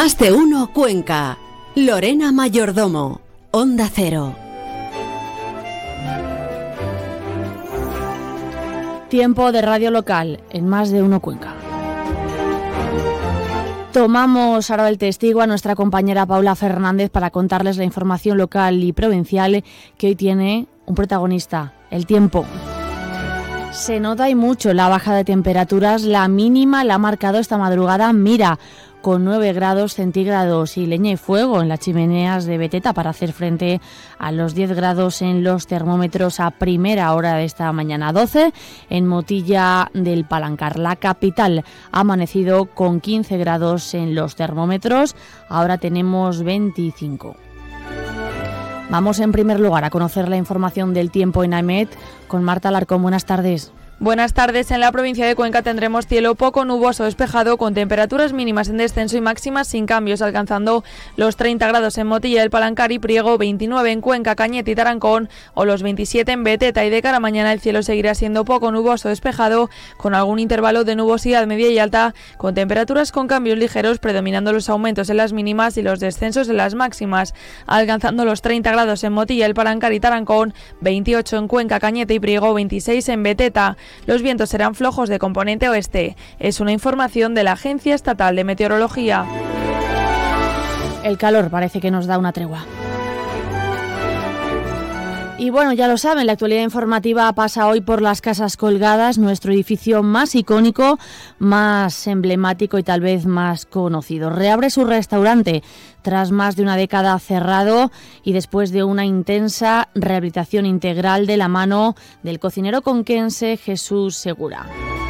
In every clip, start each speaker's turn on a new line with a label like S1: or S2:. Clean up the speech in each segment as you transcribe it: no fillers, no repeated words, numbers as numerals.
S1: Más de uno Cuenca. Lorena Mayordomo, Onda Cero.
S2: Tiempo de radio local en Más de uno Cuenca. Tomamos ahora el testigo a nuestra compañera Paula Fernández para contarles la información local y provincial que hoy tiene un protagonista, el tiempo. Se nota y mucho la baja de temperaturas, la mínima la ha marcado esta madrugada Mira, con 9 grados centígrados y leña y fuego en las chimeneas de Beteta para hacer frente a los 10 grados en los termómetros a primera hora de esta mañana. 12 en Motilla del Palancar. La capital ha amanecido con 15 grados en los termómetros, ahora tenemos 25. Vamos en primer lugar a conocer la información del tiempo en AEMET con Marta Alarcón. Buenas tardes.
S3: Buenas tardes. En la provincia de Cuenca tendremos cielo poco nuboso despejado con temperaturas mínimas en descenso y máximas sin cambios, alcanzando los 30 grados en Motilla del Palancar y Priego, 29 en Cuenca, Cañete y Tarancón o los 27 en Beteta. Y de cara a mañana el cielo seguirá siendo poco nuboso despejado con algún intervalo de nubosidad media y alta, con temperaturas con cambios ligeros, predominando los aumentos en las mínimas y los descensos en las máximas, alcanzando los 30 grados en Motilla del Palancar y Tarancón, 28 en Cuenca, Cañete y Priego, 26 en Beteta. Los vientos serán flojos de componente oeste. Es una información de la Agencia Estatal de Meteorología.
S2: El calor parece que nos da una tregua. Y bueno, ya lo saben, la actualidad informativa pasa hoy por las Casas Colgadas, nuestro edificio más icónico, más emblemático y tal vez más conocido. Reabre su restaurante tras más de una década cerrado y después de una intensa rehabilitación integral de la mano del cocinero conquense Jesús Segura.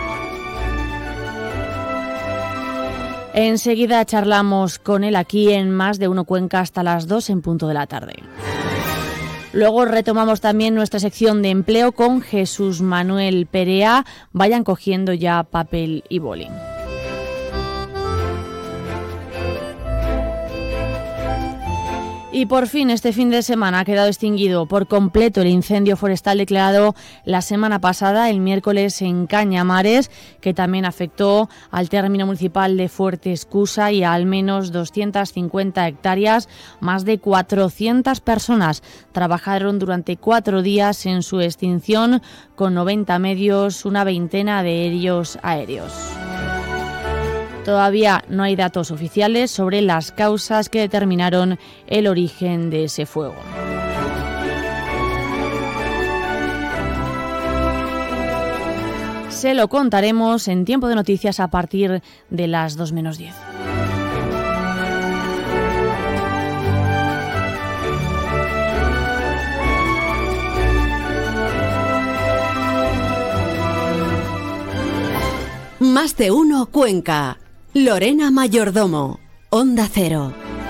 S2: Enseguida charlamos con él aquí en Más de uno Cuenca hasta las 2 en punto de la tarde. Luego retomamos también nuestra sección de empleo con Jesús Manuel Perea. Vayan cogiendo ya papel y boli. Y por fin, este fin de semana ha quedado extinguido por completo el incendio forestal declarado la semana pasada, el miércoles, en Cañamares, que también afectó al término municipal de Fuerte Escusa y a al menos 250 hectáreas. Más de 400 personas trabajaron durante 4 días en su extinción, con 90 medios, una veintena de aéreos. Todavía no hay datos oficiales sobre las causas que determinaron el origen de ese fuego. Se lo contaremos en Tiempo de Noticias a partir de las 2 menos 10.
S1: Más de uno Cuenca. Lorena Mayordomo, Onda Cero.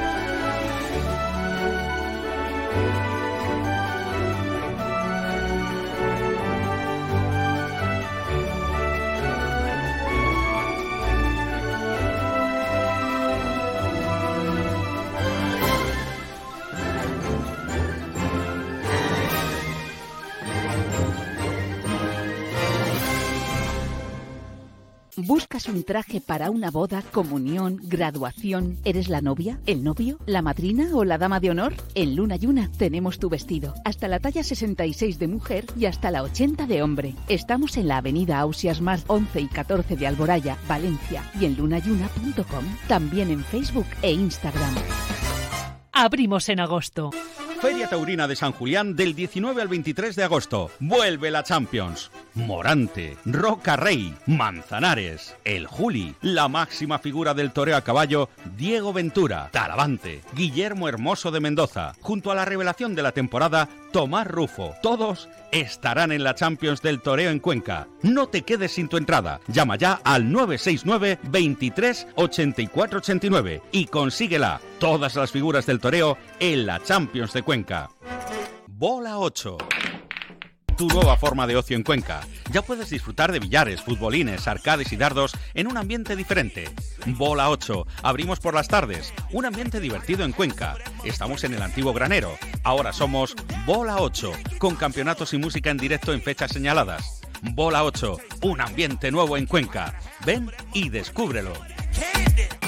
S4: ¿Buscas un traje para una boda, comunión, graduación? ¿Eres la novia, el novio, la madrina o la dama de honor? En Luna Yuna tenemos tu vestido. Hasta la talla 66 de mujer y hasta la 80 de hombre. Estamos en la avenida Ausias Mar 11 y 14 de Alboraya, Valencia, y en lunayuna.com. También en Facebook e Instagram.
S5: Abrimos en agosto.
S6: Feria Taurina de San Julián del 19 al 23 de agosto. Vuelve la Champions. Morante, Roca Rey, Manzanares, El Juli, la máxima figura del toreo a caballo, Diego Ventura, Talavante, Guillermo Hermoso de Mendoza, junto a la revelación de la temporada, Tomás Rufo. Todos estarán en la Champions del toreo en Cuenca. No te quedes sin tu entrada. Llama ya al 969 23 84 89 y consíguela. Todas las figuras del toreo en la Champions de Cuenca. Bola 8. Tu nueva forma de ocio en Cuenca. Ya puedes disfrutar de billares, futbolines, arcades y dardos en un ambiente diferente. Bola 8. Abrimos por las tardes. Un ambiente divertido en Cuenca. Estamos en el antiguo granero. Ahora somos Bola 8, con campeonatos y música en directo en fechas señaladas. Bola 8. Un ambiente nuevo en Cuenca. Ven y descúbrelo.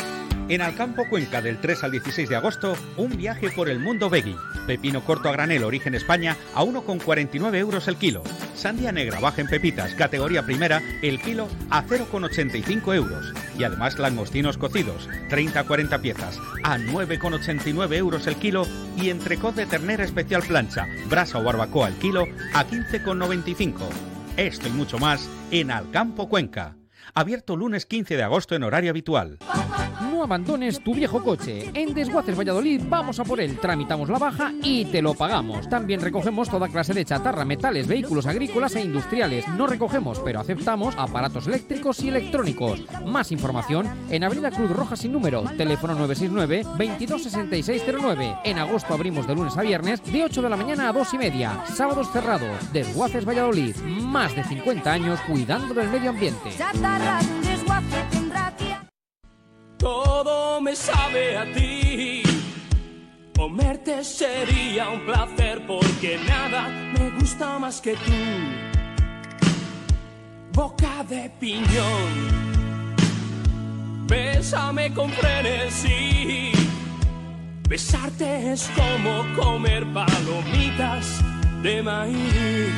S6: En Alcampo Cuenca, del 3 al 16 de agosto, un viaje por el mundo veggie. Pepino corto a granel origen España a 1,49 euros el kilo. Sandía negra baja en pepitas, categoría primera, el kilo a 0,85 euros. Y además langostinos cocidos, 30 a 40 piezas, a 9,89 euros el kilo. Y entrecot de ternera especial plancha, brasa o barbacoa el kilo a 15,95. Esto y mucho más en Alcampo Cuenca. Abierto lunes 15 de agosto en horario habitual.
S7: No abandones tu viejo coche. En Desguaces Valladolid vamos a por él. Tramitamos la baja y te lo pagamos. También recogemos toda clase de chatarra, metales, vehículos agrícolas e industriales. No recogemos, pero aceptamos aparatos eléctricos y electrónicos. Más información en Avenida Cruz Roja sin número. Teléfono 969 226609. En agosto abrimos de lunes a viernes de 8 de la mañana a 2:30. Sábados cerrados. Desguaces Valladolid. Más de 50 años cuidando del medio ambiente.
S8: Todo me sabe a ti. Comerte sería un placer porque nada me gusta más que tú. Boca de piñón. Bésame con frenesí. Besarte es como comer palomitas de maíz.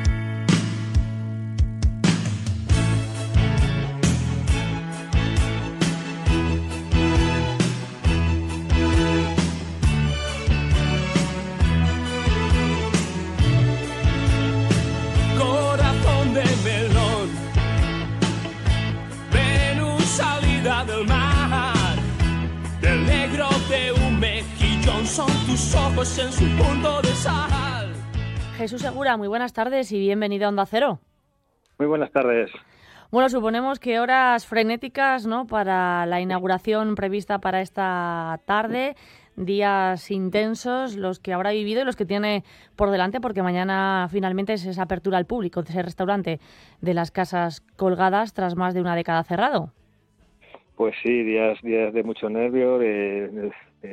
S8: Del mar, del negro de un mejillón son tus ojos en su punto de sal.
S2: Jesús Segura, muy buenas tardes y bienvenido a Onda Cero.
S9: Muy buenas tardes.
S2: Bueno, suponemos que horas frenéticas, ¿no?, para la inauguración prevista para esta tarde, días intensos los que habrá vivido y los que tiene por delante, porque mañana finalmente es esa apertura al público de ese restaurante de las Casas Colgadas tras más de una década cerrado.
S9: Pues sí, días de mucho nervio, de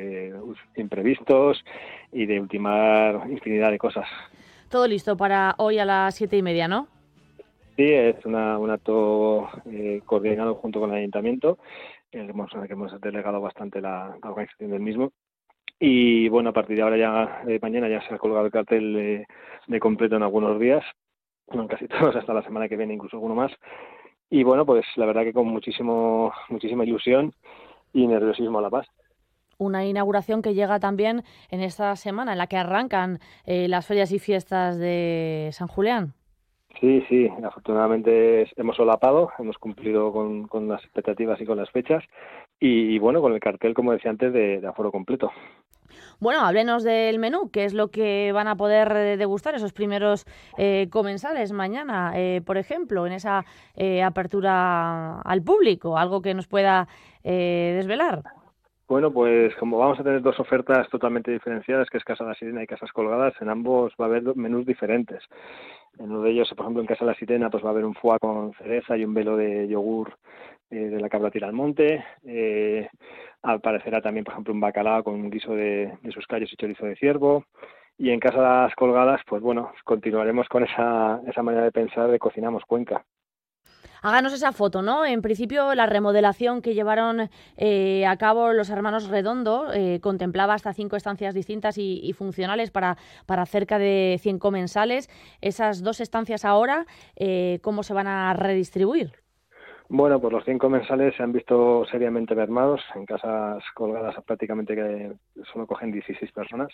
S9: imprevistos y de ultimar infinidad de cosas.
S2: Todo listo para hoy a las 7:30, ¿no?
S9: Sí, es un acto coordinado junto con el Ayuntamiento, que hemos delegado bastante la organización del mismo. Y bueno, a partir de ahora mañana ya se ha colgado el cartel de completo en algunos días, no en casi todos, hasta la semana que viene, incluso alguno más. Y bueno, pues la verdad que con muchísima ilusión y nerviosismo a la paz.
S2: Una inauguración que llega también en esta semana, en la que arrancan las ferias y fiestas de San Julián.
S9: Sí, afortunadamente hemos solapado, hemos cumplido con las expectativas y con las fechas. Y bueno, con el cartel, como decía antes, de aforo completo.
S2: Bueno, háblenos del menú, qué es lo que van a poder degustar esos primeros comensales mañana, por ejemplo, en esa apertura al público, algo que nos pueda desvelar.
S9: Bueno, pues como vamos a tener dos ofertas totalmente diferenciadas, que es Casa La Sirena y Casas Colgadas, en ambos va a haber menús diferentes. En uno de ellos, por ejemplo, en Casa La Sirena, pues va a haber un foie con cereza y un velo de yogur de la cabra tira al monte. Aparecerá también, por ejemplo, un bacalao con un guiso de sus callos y chorizo de ciervo. Y en Casas Colgadas, pues bueno, continuaremos con esa manera de pensar de Cocinamos Cuenca.
S2: Háganos esa foto, ¿no? En principio, la remodelación que llevaron a cabo los hermanos Redondo contemplaba hasta 5 estancias distintas y funcionales para cerca de 100 comensales. Esas 2 estancias ahora, ¿cómo se van a redistribuir?
S9: Bueno, pues los 100 comensales se han visto seriamente mermados. En Casas Colgadas prácticamente que solo cogen 16 personas.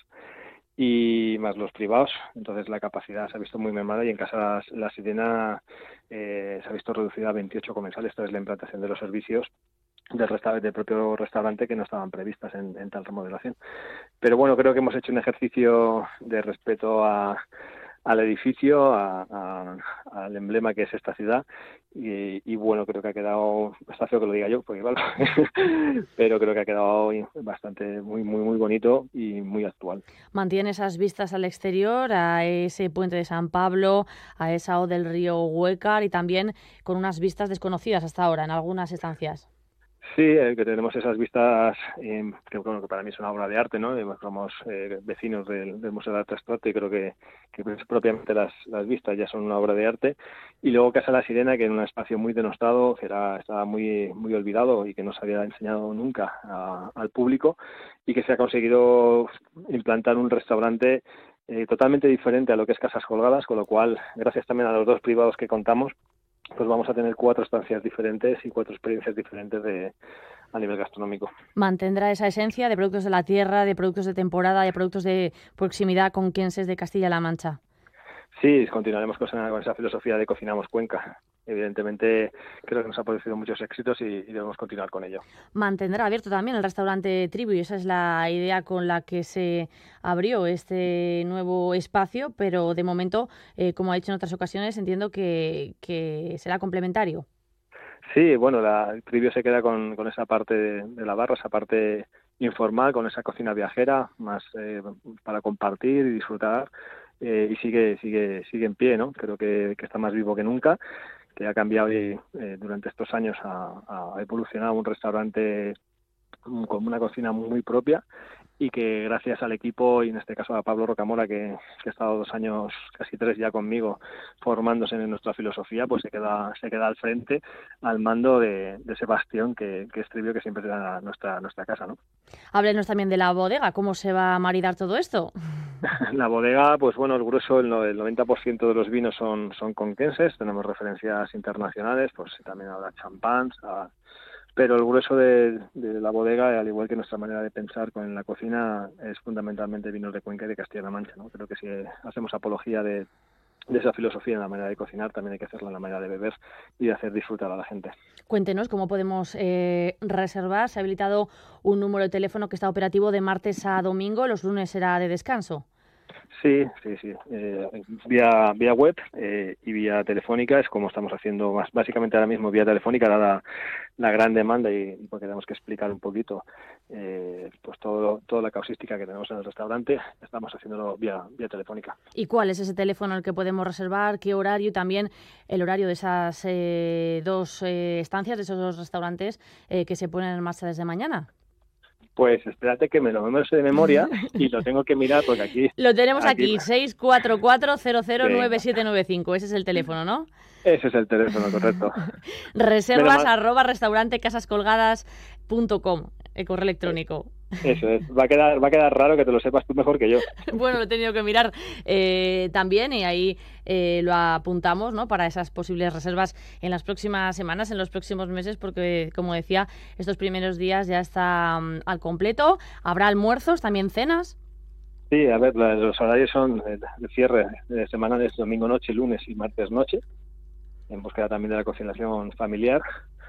S9: Y más los privados, entonces la capacidad se ha visto muy mermada y en Casa La Sirena se ha visto reducida a 28 comensales. Esta es la implantación de los servicios del propio restaurante que no estaban previstas en tal remodelación. Pero bueno, creo que hemos hecho un ejercicio de respeto al edificio, al emblema que es esta ciudad y bueno, creo que ha quedado, está feo que lo diga yo, porque claro, pero creo que ha quedado bastante muy bonito y muy actual.
S2: Mantiene esas vistas al exterior, a ese puente de San Pablo, a esa O del río Huécar y también con unas vistas desconocidas hasta ahora en algunas estancias.
S9: Sí, que tenemos esas vistas, que bueno, que para mí es una obra de arte, ¿no? Somos vecinos del Museo de Arte Abstracto y creo que pues, propiamente las vistas ya son una obra de arte. Y luego Casa La Sirena, que en un espacio muy denostado, que estaba muy muy olvidado y que no se había enseñado nunca al público, y que se ha conseguido implantar un restaurante totalmente diferente a lo que es Casas Colgadas, con lo cual, gracias también a los 2 privados que contamos, pues vamos a tener 4 estancias diferentes y 4 experiencias diferentes a nivel gastronómico.
S2: ¿Mantendrá esa esencia de productos de la tierra, de productos de temporada, de productos de proximidad conquenses de Castilla-La Mancha?
S9: Sí, continuaremos con esa filosofía de Cocinamos Cuenca. Evidentemente creo que nos ha producido muchos éxitos y debemos continuar con ello.
S2: Mantendrá abierto también el restaurante Tribu y esa es la idea con la que se abrió este nuevo espacio, pero de momento, como ha dicho en otras ocasiones, entiendo que será complementario.
S9: Sí, bueno, el Tribu se queda con esa parte de la barra, esa parte informal, con esa cocina viajera, más para compartir y disfrutar, y sigue en pie, ¿no? Creo que está más vivo que nunca, que ha cambiado y durante estos años ha evolucionado un restaurante con una cocina muy propia y que gracias al equipo y en este caso a Pablo Rocamora que ha estado 2 años, casi 3 ya conmigo formándose en nuestra filosofía, pues se queda al frente al mando de ese bastión que es Tribu, que siempre será nuestra casa, ¿no?
S2: Háblenos también de la bodega, ¿cómo se va a maridar todo esto?
S9: La bodega, pues bueno, el grueso, el 90% de los vinos son conquenses, tenemos referencias internacionales, pues también habrá champáns, pero el grueso de la bodega, al igual que nuestra manera de pensar con la cocina, es fundamentalmente vinos de Cuenca y de Castilla-La Mancha, ¿no? Creo que si hacemos apología de esa filosofía en la manera de cocinar, también hay que hacerla en la manera de beber y de hacer disfrutar a la gente.
S2: Cuéntenos cómo podemos reservar. Se ha habilitado un número de teléfono que está operativo de martes a domingo, los lunes será de descanso.
S9: Sí. Vía web y vía telefónica es como estamos haciendo básicamente ahora mismo vía telefónica, dada la gran demanda y porque tenemos que explicar un poquito pues toda la causística que tenemos en el restaurante, estamos haciéndolo vía telefónica.
S2: ¿Y cuál es ese teléfono al que podemos reservar? ¿Qué horario? Y también el horario de esas 2 estancias, de esos 2 restaurantes que se ponen en marcha desde mañana.
S9: Pues espérate que me lo sé de memoria y lo tengo que mirar porque aquí...
S2: Lo tenemos aquí 644-009795. Ese es el teléfono, ¿no?
S9: Ese es el teléfono, correcto.
S2: Reservas @restauranteCasascolgadas.com, el correo electrónico.
S9: Eso es. Va a quedar raro que te lo sepas tú mejor que yo.
S2: Bueno, lo he tenido que mirar también y ahí lo apuntamos, ¿no? Para esas posibles reservas en las próximas semanas, en los próximos meses, porque, como decía, estos primeros días ya está al completo. ¿Habrá almuerzos, también cenas?
S9: Sí, a ver, los horarios son de cierre de semana, es domingo noche, lunes y martes noche, en búsqueda también de la conciliación familiar.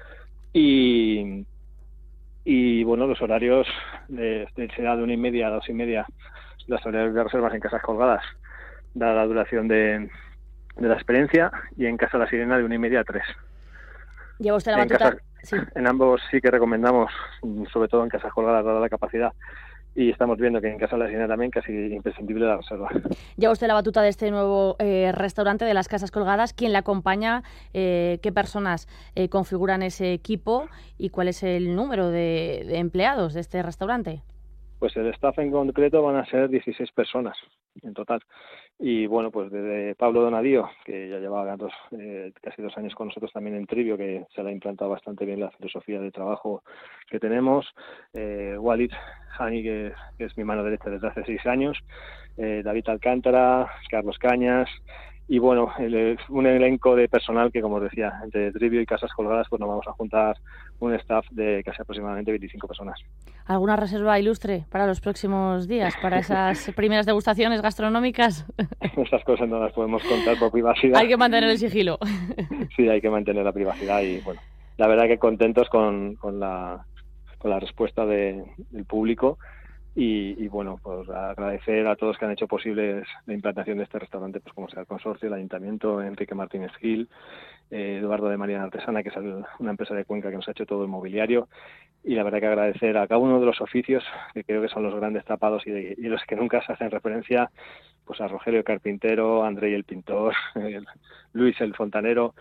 S9: Y bueno, los horarios será de 1:30 a 2:30, los horarios de reservas en Casas Colgadas, dada la duración de la experiencia, y en Casa La Sirena de 1:30 a 3.
S2: ¿Lleva usted la batuta?
S9: Sí. En ambos sí que recomendamos, sobre todo en Casas Colgadas, dada la capacidad, y estamos viendo que en Casa La Sirena también casi imprescindible la reserva.
S2: ¿Lleva usted la batuta de este nuevo restaurante de las Casas Colgadas? ¿Quién le acompaña? ¿Qué personas configuran ese equipo? ¿Y cuál es el número de empleados de este restaurante?
S9: Pues el staff en concreto van a ser 16 personas en total. Y bueno, pues desde Pablo Donadío, que ya llevaba casi 2 años con nosotros también en Tribu, que se le ha implantado bastante bien la filosofía de trabajo que tenemos. Walid Hani, que es mi mano derecha desde hace 6 años. David Alcántara, Carlos Cañas. Y bueno, un elenco de personal que, como os decía, entre Tribu y Casas Colgadas, pues nos vamos a juntar un staff de casi aproximadamente 25 personas.
S2: ¿Alguna reserva ilustre para los próximos días, para esas primeras degustaciones gastronómicas?
S9: Esas cosas no las podemos contar por privacidad.
S2: Hay que mantener el sigilo.
S9: Sí, hay que mantener la privacidad y bueno, la verdad que contentos con la respuesta del público. Y bueno, pues agradecer a todos que han hecho posible la implantación de este restaurante, pues como sea el consorcio, el ayuntamiento, Enrique Martínez Gil, Eduardo de Mariana Artesana, que es una empresa de Cuenca que nos ha hecho todo el mobiliario, y la verdad que agradecer a cada uno de los oficios, que creo que son los grandes tapados y los que nunca se hacen referencia, pues a Rogelio el carpintero, Andrei el pintor, Luis el fontanero,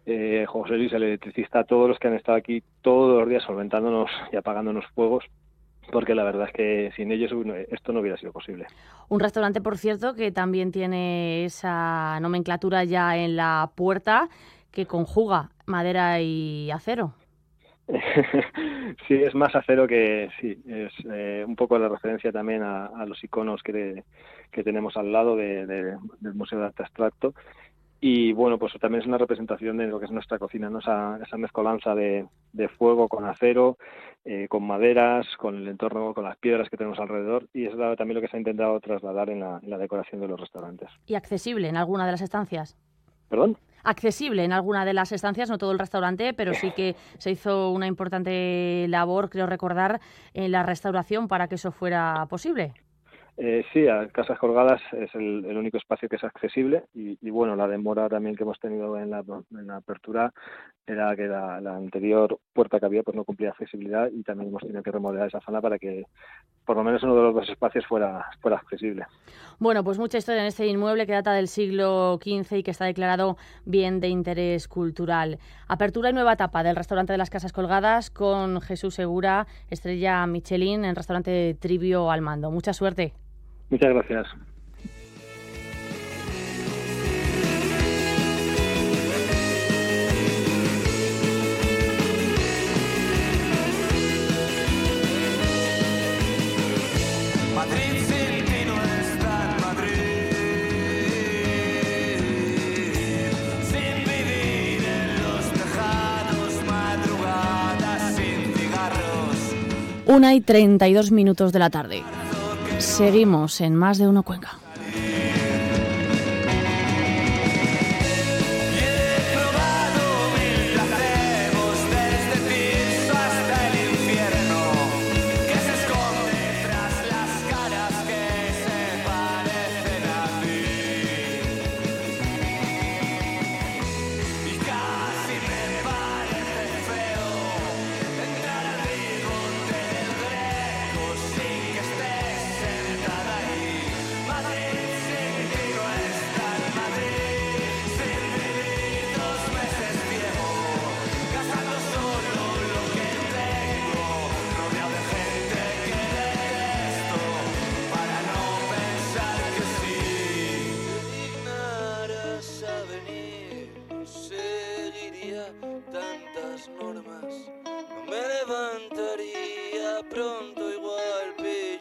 S9: José Luis, el electricista, a todos los que han estado aquí todos los días solventándonos y apagándonos fuegos, porque la verdad es que sin ellos esto no hubiera sido posible.
S2: Un restaurante, por cierto, que también tiene esa nomenclatura ya en la puerta, que conjuga madera y acero.
S9: Sí, es más acero que sí, es un poco la referencia también a los iconos que tenemos al lado del Museo de Arte Abstracto. Y bueno, pues también es una representación de lo que es nuestra cocina, ¿no? Esa mezcolanza de fuego con acero, con maderas, con el entorno, con las piedras que tenemos alrededor, y es también lo que se ha intentado trasladar en la decoración de los restaurantes.
S2: ¿Y accesible en alguna de las estancias?
S9: ¿Perdón?
S2: Accesible en alguna de las estancias, no todo el restaurante, pero sí que se hizo una importante labor, creo recordar, en la restauración para que eso fuera posible.
S9: Sí, a Casas Colgadas es el único espacio que es accesible y bueno, la demora también que hemos tenido en la apertura era que la anterior puerta que había pues no cumplía accesibilidad, y también hemos tenido que remodelar esa zona para que por lo menos uno de los dos espacios fuera accesible.
S2: Bueno, pues mucha historia en este inmueble que data del siglo XV y que está declarado bien de interés cultural. Apertura y nueva etapa del restaurante de las Casas Colgadas con Jesús Segura, estrella Michelin en restaurante Trivio al mando. Mucha suerte.
S9: Muchas gracias.
S8: Madrid sin ti no está en Madrid, sin vivir en los tejados, madrugadas sin cigarros.
S2: 1:32 de la tarde. Seguimos en Más de Uno Cuenca.
S10: Tantas normas, no me levantaría pronto igual.